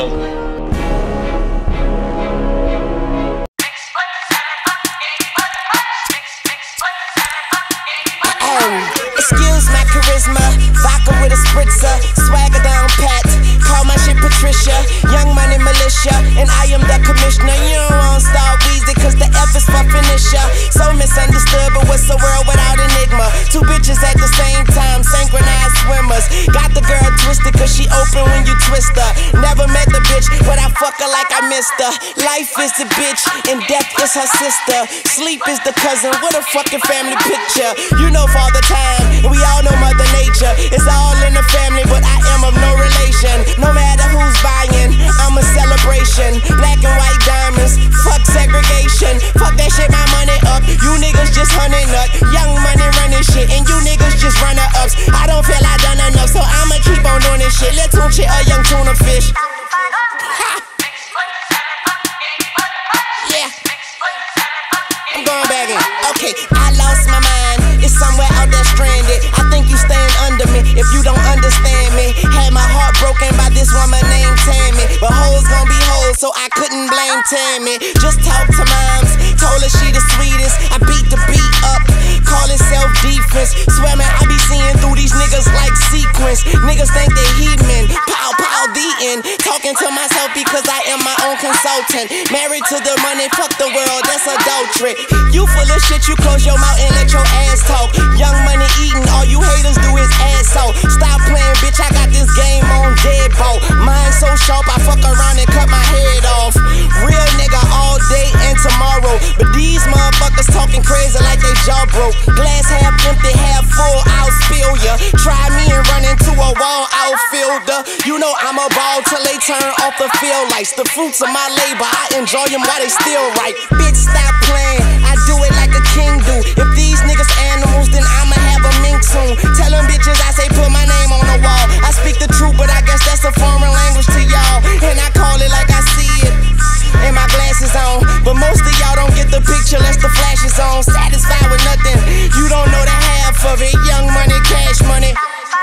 jungle. Excuse my charisma, vodka with a spritzer, swagger down pat, call my shit Patricia, Young Money Militia, and I am the commissioner. You don't want Star Weezy, cause the F is for finisher. So misunderstood, but what's the world without enigma? Two bitches at the same time, synchronized swimmers. Got the girl twisted, cause she open when you twist her. Never met the bitch, but I fuck her like I missed her. Life is the bitch, and death is her sister. Sleep is the cousin, what a fucking family picture. You know Father Time, and we all know Mother Nature. It's all in the family, but I am of no relation. No matter who's buying, I'm a celebration. Black and white diamonds, fuck segregation. Fuck that shit, my money up. You niggas just hunting up. Young Money running shit, and you niggas just runner-ups. I don't feel I done enough, so I'ma keep on doing this shit. Let's tune shit a young tuna fish. Ha! Yeah. I'm going back in. Okay, I lost my mind. It's somewhere out there stranded. I think you staying under me if you don't understand me. Had my heart broken by this woman named Tammy, but hoes gon' be hoes, so I couldn't blame Tammy. Just talk to moms, told her she the sweetest. I beat the beat up, call it self-defense. Swear man, I be seeing through these niggas like sequence. Niggas think they heathen, pow pow the end. Talking to myself because I am my own consultant. Married to the money, fuck the world, that's adultery. You full of shit, you close your mouth and let your ass talk. Young Money eating, all you haters do is ass out. Stop playing, bitch, I got this game on deadbolt. Mine so sharp, I fuck around and cut my head off. Real nigga all day and tomorrow, but these motherfuckers talking crazy like they jaw broke. Glass half empty, half full, I'll spill ya. Try me and run into a wall outfielder. You know I'm a ball till they turn off the field lights. The fruits of my labor, I enjoy them while they still right. Bitch, stop playing, I do it like a king do. If these niggas animals, then I'ma have a mink soon. Tell them bitches I say put my name on the wall. I speak the truth, but I guess that's a foreign language to y'all, and I call it like I see it, and my glasses on. But most of y'all don't get the picture unless the flash is on. Satisfied with nothing, you don't know the half of it. Young Money, cash money.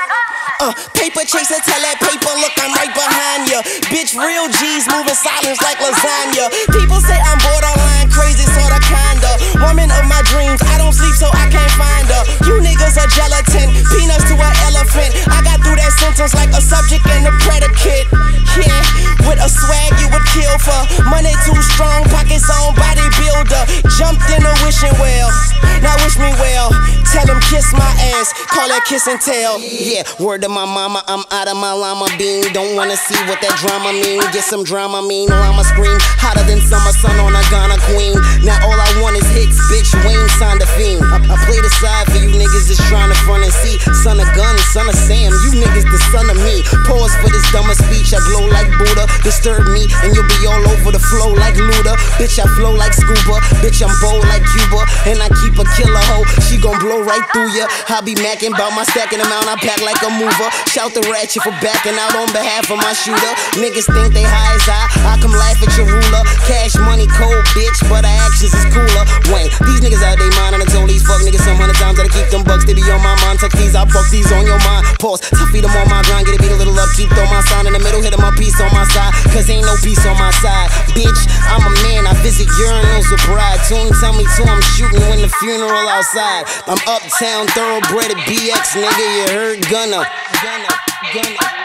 Paper chaser, tell that paper, look, I'm right behind ya. Bitch, real G's moving silence like lasagna. People say I'm borderline crazy, sorta kinda. Woman of my dreams, I don't sleep so I can't find her. You niggas are gelatin, peanuts to an elephant. I got through that sentence like a subject and a predicate. Yeah, with a swag you would kill for. Money too strong, pockets on bodybuilder. Jumped in a wishing well, now wish me well. Tell them kiss my ass, call that kiss and tell. Yeah, word to my mama, I'm out of my llama bean. Don't wanna see what that drama mean. Get some drama mean, llama scream hotter than summer sun on a Ghana queen. Now all I want is hits, bitch, Wayne signed a fiend. I play the side for you niggas just trying to front and see. Son of gun, son of Sam, you niggas the son of me. Pause for this dumber speech, I glow like Buddha. Disturb me and you'll be all over the flow like Luda. Bitch, I flow like scuba, bitch, I'm bold like Cuba. And I keep a killer hoe, she gon' blow right through ya. I be macking bout my stacking amount, I pack like a mover. Shout the ratchet for backing out on behalf of my shooter. Niggas think they high as I come laugh at your ruler. Cash money cold, bitch, but our actions is cooler. Wayne, these niggas out they mind, and I told these fuck niggas some 100 times that I keep them bucks, they be on my mind. Tuck these, I buck these on your mind. Pause, tough feed them on my grind, get it beat a little up, keep throw my sign in the middle, hit my piece on my side, cause ain't no peace on my side. Bitch, I'm a man, I visit urinals with pride. Tune tell me to, I'm shooting when the funeral outside. I'm uptown, thoroughbred at BX, nigga, you heard Gunna.